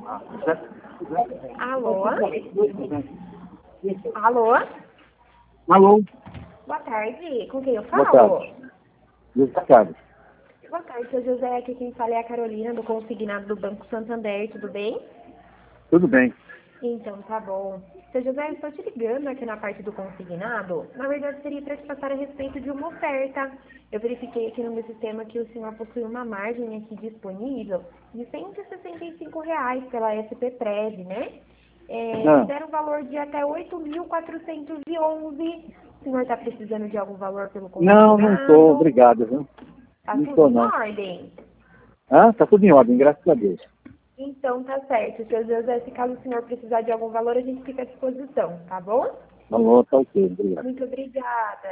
Alô? Alô? Alô? Boa tarde. Com quem eu Boa falo? tarde. Boa tarde. Boa tarde, seu José. Aqui quem fala é a Carolina, do consignado do Banco Santander. Tudo bem? Tudo bem. Então, tá bom. Seu José, eu estou te ligando aqui na parte do consignado. Na verdade, seria para te passar a respeito de uma oferta. Eu verifiquei aqui no meu sistema que o senhor possui uma margem aqui disponível de R$ 165 pela SP-Prev, né? Ah, Fizeram um valor de até 8.411. O senhor está precisando de algum valor pelo não estou, consignado? obrigado, viu? Tá Não tudo estou, em não. ordem? Tá tudo em ordem, graças a Deus. Então, tá certo. Seu José, se caso o senhor precisar de algum valor, a gente fica à disposição, tá bom? Falou, tá ok, obrigado. Muito obrigada.